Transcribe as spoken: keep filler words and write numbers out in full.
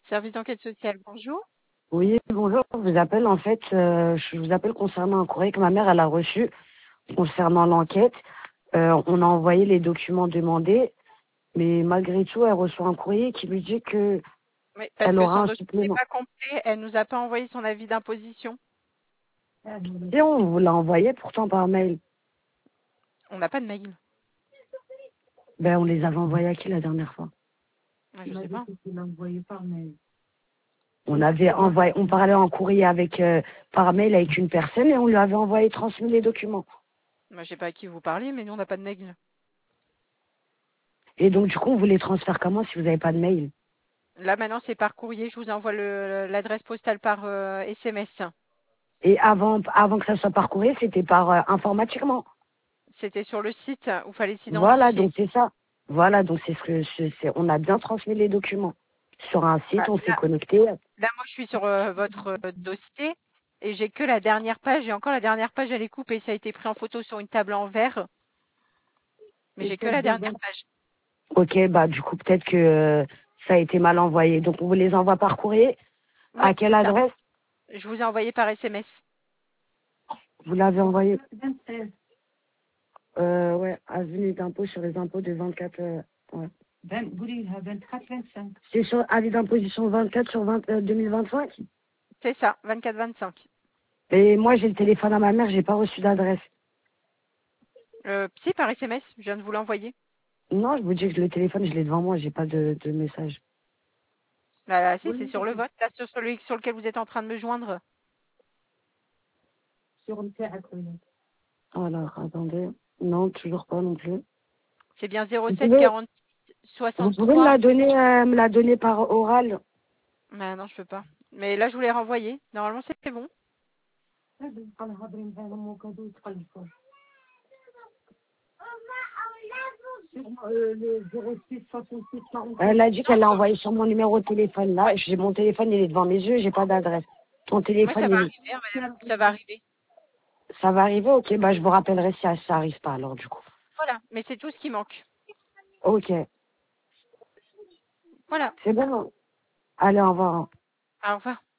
Service d'enquête sociale, bonjour. Oui, bonjour, je vous appelle en fait, euh, je vous appelle concernant un courrier que ma mère elle a reçu concernant l'enquête. Euh, on a envoyé les documents demandés, mais malgré tout, elle reçoit un courrier qui lui dit que Oui, parce elle que aura son un dossier n'est supplément. pas complet, elle nous a pas envoyé son avis d'imposition. Et on vous l'a envoyé pourtant par mail. On n'a pas de mail. Ben on les avait envoyés à qui la dernière fois? Ah, je sais pas. On avait envoyé, on parlait en courrier avec euh, par mail avec une personne et on lui avait envoyé transmis les documents. Moi, je sais pas à qui vous parlez, mais nous, on n'a pas de mail. Et donc du coup, on vous les transfère comment si vous n'avez pas de mail? Là, maintenant, c'est par courrier. Je vous envoie le- l'adresse postale par euh, S M S. Et avant, avant que ça soit par courrier, c'était par euh, informatiquement. C'était sur le site où il fallait Voilà, s'identifier. donc c'est ça. Voilà, donc c'est ce que c'est, c'est- on a bien transmis les documents. Sur un Bah, site, on s'est là, connecté. là, moi, je suis sur euh, votre euh, dossier et j'ai que la dernière page. Et encore, la dernière page, elle est coupée. Ça a été pris en photo sur une table en verre, mais j'ai que la dernière page. Ok, bah du coup peut-être que euh, ça a été mal envoyé. Donc on vous les envoie par courrier. Oui, À quelle c'est ça. adresse Je vous ai envoyé par S M S. vous l'avez envoyé? Euh, ouais, avenue d'impôt sur les impôts de vingt-quatre. Euh, ouais. C'est sur avis d'imposition vingt-quatre sur vingt, euh, deux mille vingt-cinq. C'est ça, vingt-quatre vingt-cinq. Et moi j'ai le téléphone à ma mère, j'ai pas reçu d'adresse. Euh, si, par S M S, je viens de vous l'envoyer. Non, je vous dis que le téléphone, je l'ai devant moi, j'ai pas de, de message. Là, là, si, c'est sur le vote, là, sur celui sur lequel vous êtes en train de me joindre. Alors, attendez. Non, toujours pas non plus. C'est bien zéro Vous sept pouvez, quarante-six vous pouvez me soixante-trois. la donner, euh, me la donner par oral. Mais non, je peux pas. Mais là, je vous l'ai renvoyé. Normalement, c'est bon. Elle a dit qu'elle l'a envoyé sur mon numéro de téléphone. Là, j'ai mon téléphone, il est devant mes yeux, j'ai pas d'adresse. Ton Moi, ça téléphone, va il est... arriver, hein, madame. Ça va arriver. Ça va arriver? Ok, bah je vous rappellerai si ça, ça arrive pas alors du coup. Voilà, mais c'est tout ce qui manque. Ok, Voilà. c'est bon. Allez, au revoir. Au revoir.